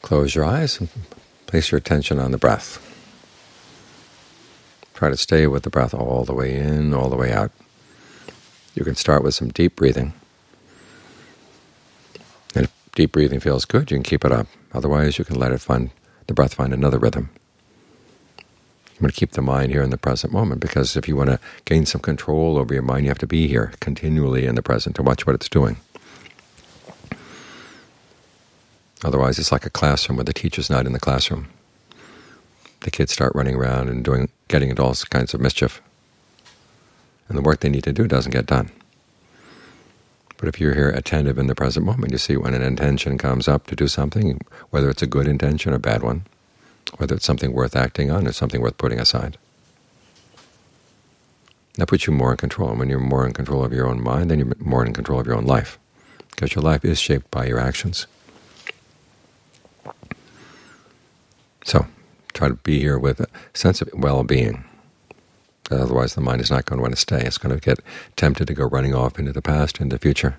Close your eyes and place your attention on the breath. Try to stay with the breath all the way in, all the way out. You can start with some deep breathing. And if deep breathing feels good, you can keep it up. Otherwise, you can let the breath find another rhythm. You want to keep the mind here in the present moment, because if you want to gain some control over your mind, you have to be here continually in the present to watch what it's doing. Otherwise, it's like a classroom where the teacher's not in the classroom. The kids start running around and getting into all kinds of mischief, and the work they need to do doesn't get done. But if you're here attentive in the present moment, you see when an intention comes up to do something, whether it's a good intention or a bad one, whether it's something worth acting on or something worth putting aside. That puts you more in control. And when you're more in control of your own mind, then you're more in control of your own life, because your life is shaped by your actions. So try to be here with a sense of well-being. Otherwise the mind is not going to want to stay. It's going to get tempted to go running off into the past and the future.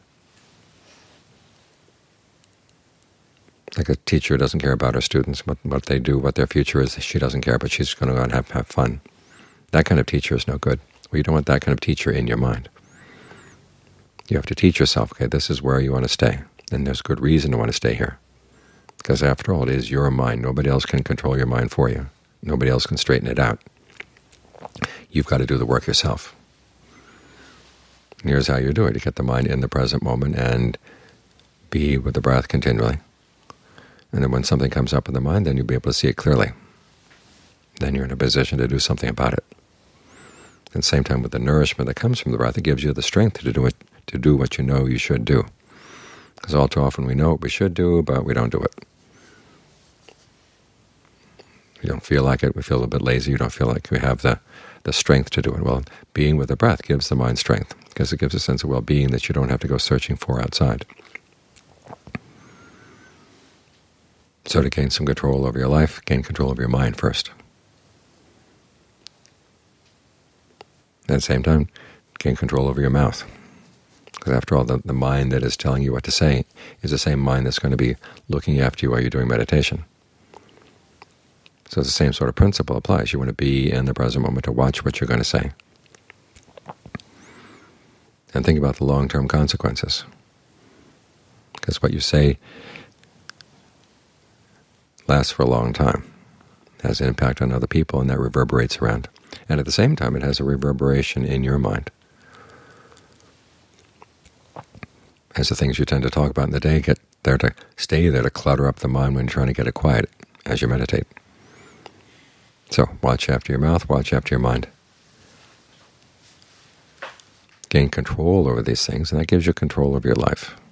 Like a teacher doesn't care about her students, what they do, what their future is. She doesn't care, but she's going to go and have fun. That kind of teacher is no good. Well, you don't want that kind of teacher in your mind. You have to teach yourself, okay, this is where you want to stay, and there's good reason to want to stay here. Because after all, it is your mind. Nobody else can control your mind for you. Nobody else can straighten it out. You've got to do the work yourself. And here's how you do it. You get the mind in the present moment and be with the breath continually. And then when something comes up in the mind, then you'll be able to see it clearly. Then you're in a position to do something about it. At the same time, with the nourishment that comes from the breath, it gives you the strength to do what you know you should do. Because all too often we know what we should do, but we don't do it. We don't feel like it. We feel a little bit lazy. You don't feel like we have the strength to do it. Well, being with the breath gives the mind strength, because it gives a sense of well-being that you don't have to go searching for outside. So to gain some control over your life, gain control over your mind first. At the same time, gain control over your mouth. Because after all, the mind that is telling you what to say is the same mind that's going to be looking after you while you're doing meditation. So the same sort of principle applies. You want to be in the present moment to watch what you're going to say. And think about the long-term consequences. Because what you say lasts for a long time, has an impact on other people, and that reverberates around. And at the same time, it has a reverberation in your mind. As the things you tend to talk about in the day stay there to clutter up the mind when you're trying to get it quiet as you meditate. So watch after your mouth, watch after your mind. Gain control over these things, and that gives you control over your life.